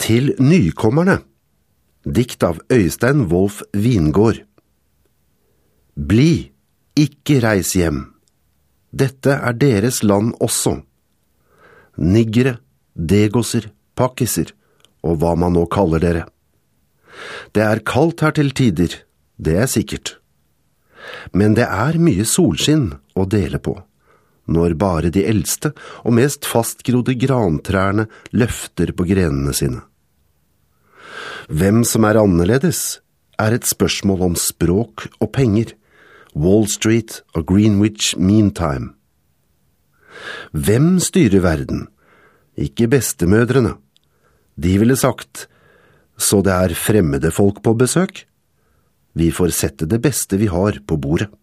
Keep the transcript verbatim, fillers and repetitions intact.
Til nykommerne. Dikt av Øystein Wolf Vingård. Bli, ikke reis hjem. Dette er deres land også. Niggere, degoser, pakkiser, og hva man nå kaller dere. Det er kaldt her til tider, det er sikkert. Men det er mye solskinn å dele på, når bare de eldste og mest fastgrodde grantrærne løfter på grenene sine. Hvem som er annerledes, er et spørsmål om språk og penger, Wall Street og Greenwich Mean Time. Hvem styrer verden? Ikke bestemødrene. De ville sagt, så det er fremmede folk på besøk? Vi får sette det beste vi har på bordet.